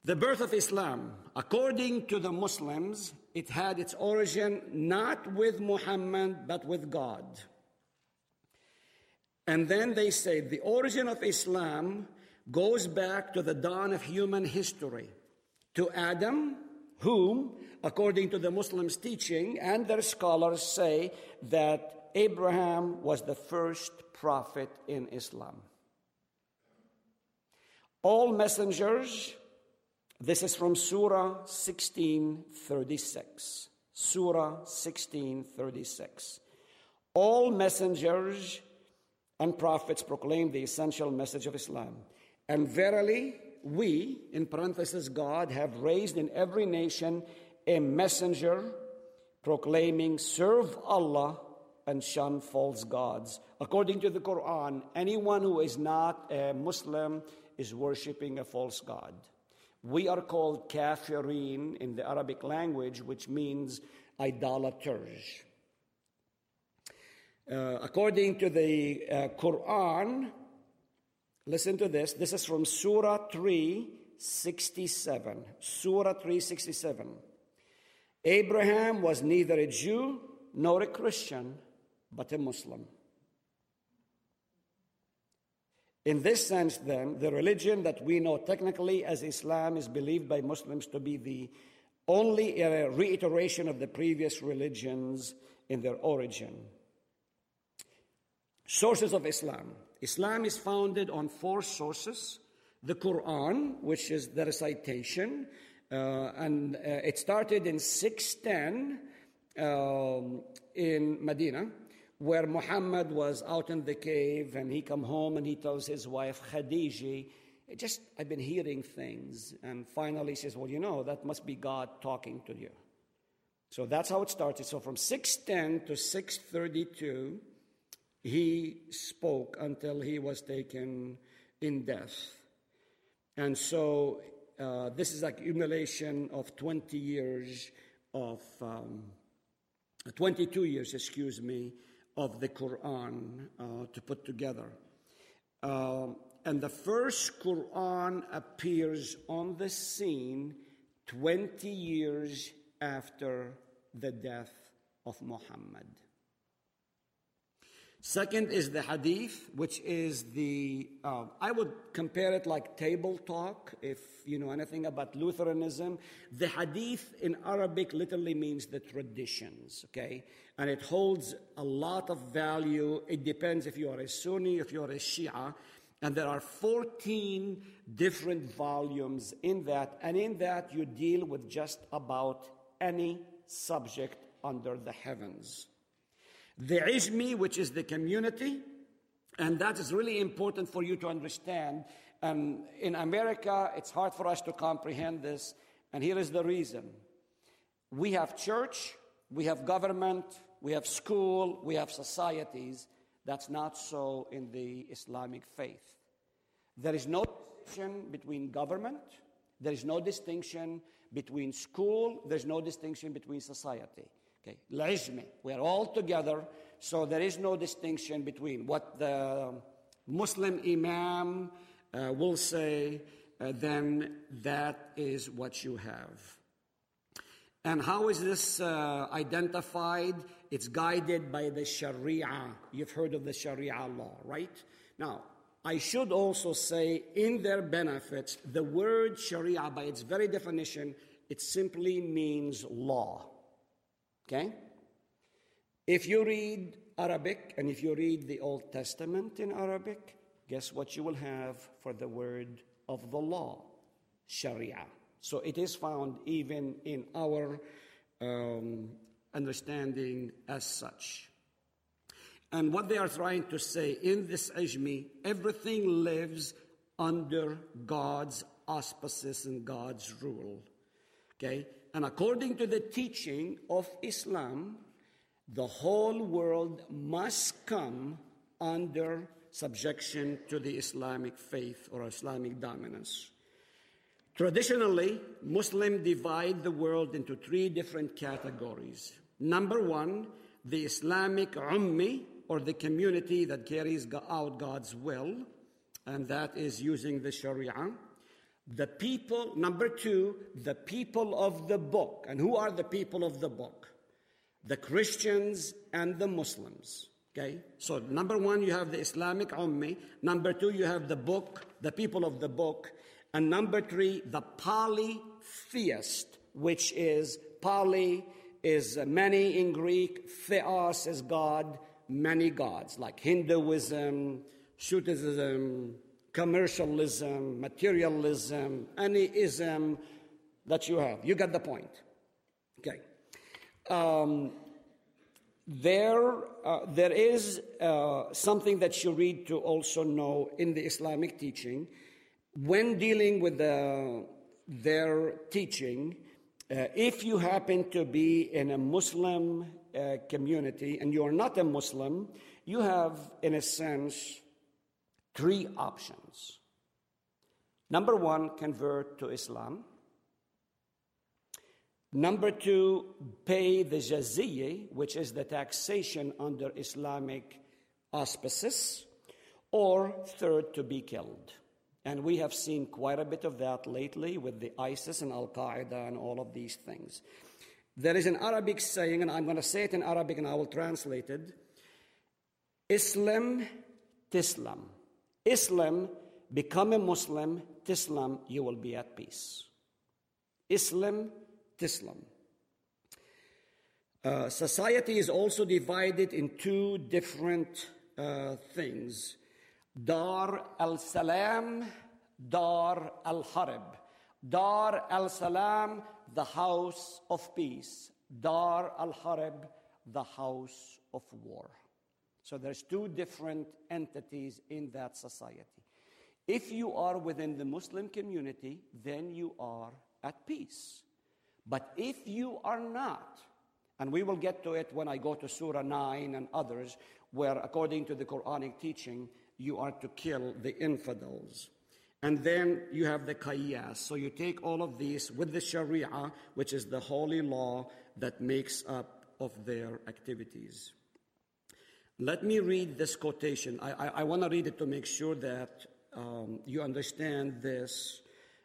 The birth of Islam, according to the Muslims, it had its origin not with Muhammad, but with God. And then they say the origin of Islam goes back to the dawn of human history, to Adam, whom, according to the Muslims' teaching, and their scholars say that Abraham was the first prophet in Islam. All messengers, this is from Surah 16:36. Surah 16:36. All messengers and prophets proclaim the essential message of Islam. And verily, we, in parenthesis God, have raised in every nation a messenger proclaiming, serve Allah and shun false gods. According to the Quran, anyone who is not a Muslim is worshipping a false god. We are called kafirin in the Arabic language, which means idolaters. According to the Quran, listen to this. This is from Surah 3:67. Surah 3:67. Abraham was neither a Jew nor a Christian, but a Muslim. In this sense, then, the religion that we know technically as Islam is believed by Muslims to be the only reiteration of the previous religions in their origin. Sources of Islam. Islam is founded on 4 sources. The Quran, which is the recitation, and it started in 610 in Medina, where Muhammad was out in the cave, and he come home and he tells his wife Khadija, I've been hearing things. And finally he says, well, that must be God talking to you. So that's how it started. So from 610 to 632, he spoke until he was taken in death. And so this is like accumulation of 22 years, of the Quran to put together. And the first Quran appears on the scene 20 years after the death of Muhammad. Second is the Hadith, which is I would compare it like table talk, if you know anything about Lutheranism. The Hadith in Arabic literally means the traditions, okay? And it holds a lot of value. It depends if you are a Sunni, if you are a Shia. And there are 14 different volumes in that. And in that, you deal with just about any subject under the heavens. The Ijmi, which is the community, and that is really important for you to understand. And in America, it's hard for us to comprehend this, and here is the reason. We have church, we have government, we have school, we have societies. That's not so in the Islamic faith. There is no distinction between government, there is no distinction between school, there's no distinction between society. Okay, Al-Ijmi, we are all together, so there is no distinction between what the Muslim Imam will say, then that is what you have. And how is this identified? It's guided by the Sharia. You've heard of the Sharia law, right? Now, I should also say, in their benefits, the word Sharia, by its very definition, it simply means law. Okay? If you read Arabic and if you read the Old Testament in Arabic, guess what you will have for the word of the law? Sharia. So it is found even in our understanding as such. And what they are trying to say in this Ijmi, everything lives under God's auspices and God's rule. Okay? And according to the teaching of Islam, the whole world must come under subjection to the Islamic faith or Islamic dominance. Traditionally, Muslims divide the world into 3 different categories. Number 1, the Islamic Ummi, or the community that carries out God's will, and that is using the Sharia. The people, number two, the people of the book. And who are the people of the book? The Christians and the Muslims. Okay? So number one, you have the Islamic Ummi. Number two, you have the book, the people of the book. And number three, the polytheist, which is poly is many in Greek, theos is God, many gods, like Hinduism, Shootism, commercialism, materialism, any ism that you have. You get the point. Okay. There is something that you read to also know in the Islamic teaching. When dealing with their teaching, if you happen to be in a Muslim community and you are not a Muslim, you have, in a sense, three options. Number one, convert to Islam. Number two, pay the jaziyah, which is the taxation under Islamic auspices. Or third, to be killed. And we have seen quite a bit of that lately with the ISIS and Al-Qaeda and all of these things. There is an Arabic saying, and I'm going to say it in Arabic and I will translate it. Islam, Tislam. Islam, become a Muslim. Tislam, you will be at peace. Islam, Tislam. Society is also divided in two different things. Dar al-Salam, Dar al-Harb. Dar al-Salam, the house of peace. Dar al-Harb, the house of war. So there's two different entities in that society. If you are within the Muslim community, then you are at peace. But if you are not, and we will get to it when I go to Surah 9 and others, where according to the Quranic teaching, you are to kill the infidels. And then you have the qiyas. So you take all of these with the Sharia, which is the holy law that makes up of their activities. Let me read this quotation. I want to read it to make sure that you understand this.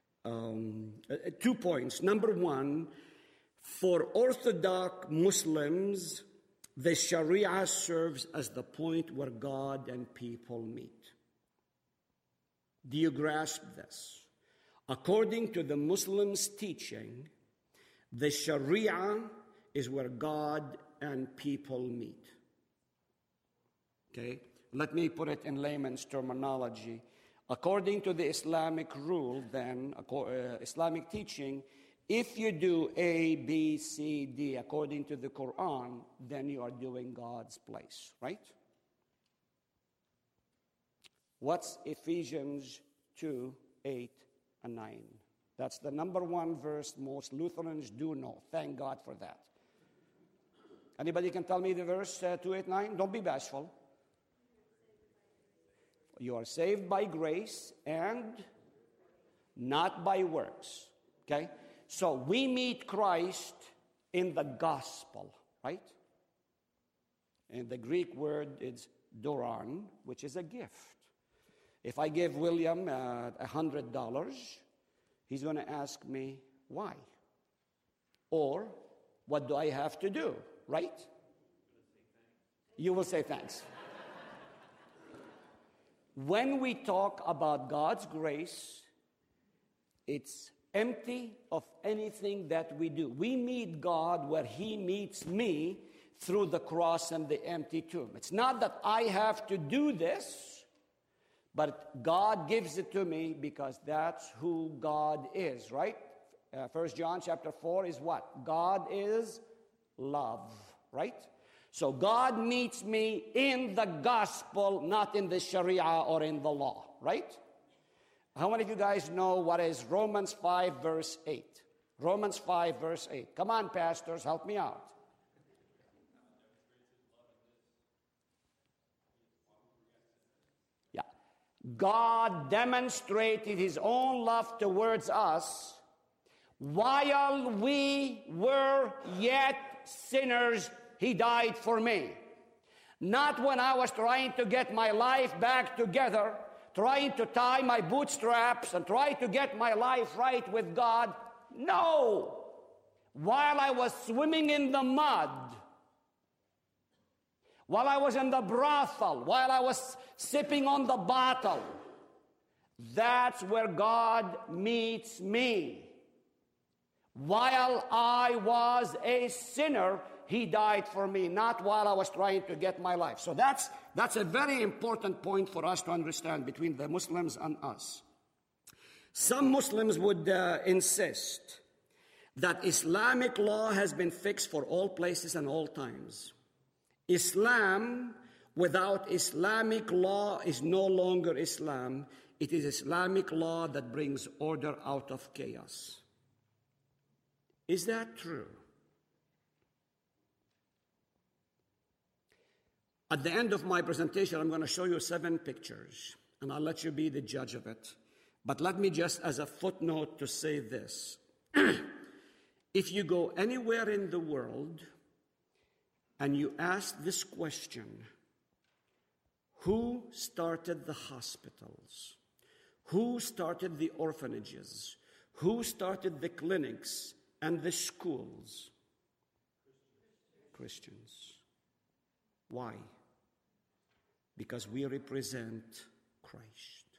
2 points. Number one, for Orthodox Muslims, the Sharia serves as the point where God and people meet. Do you grasp this? According to the Muslims' teaching, the Sharia is where God and people meet. Okay? Let me put it in layman's terminology. According to the Islamic rule, then, Islamic teaching, if you do A, B, C, D according to the Quran, then you are doing God's place, right? What's Ephesians 2, 8, and 9? That's the number one verse most Lutherans do know. Thank God for that. Anybody can tell me the verse 2, 8, 9? Don't be bashful. You are saved by grace and not by works. Okay? So we meet Christ in the gospel, right? And the Greek word is doron, which is a gift. If I give William $100, he's going to ask me, why? Or, what do I have to do, right? You will say thanks. When we talk about God's grace, it's empty of anything that we do. We meet God where He meets me through the cross and the empty tomb. It's not that I have to do this, but God gives it to me because that's who God is, right? 1 John chapter 4 is what? God is love, right? So God meets me in the gospel, not in the Sharia or in the law, right? How many of you guys know what is Romans 5 verse 8? Romans 5 verse 8. Come on, pastors, help me out. Yeah. God demonstrated His own love towards us while we were yet sinners. He died for me. Not when I was trying to get my life back together, trying to tie my bootstraps and try to get my life right with God. No. While I was swimming in the mud, while I was in the brothel, while I was sipping on the bottle, that's where God meets me. While I was a sinner, he died for me, not while I was trying to get my life. So that's a very important point for us to understand between the Muslims and us. Some Muslims would insist that Islamic law has been fixed for all places and all times. Islam without Islamic law is no longer Islam. It is Islamic law that brings order out of chaos. Is that true? At the end of my presentation, I'm going to show you 7 pictures, and I'll let you be the judge of it. But let me just, as a footnote, to say this. If you go anywhere in the world and you ask this question, who started the hospitals? Who started the orphanages? Who started the clinics and the schools? Christians. Why? Because we represent Christ.